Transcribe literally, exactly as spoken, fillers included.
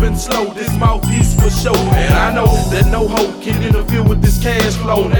moving slow, this mouthpiece for show. And I know that no hoe can interfere with this cash flow.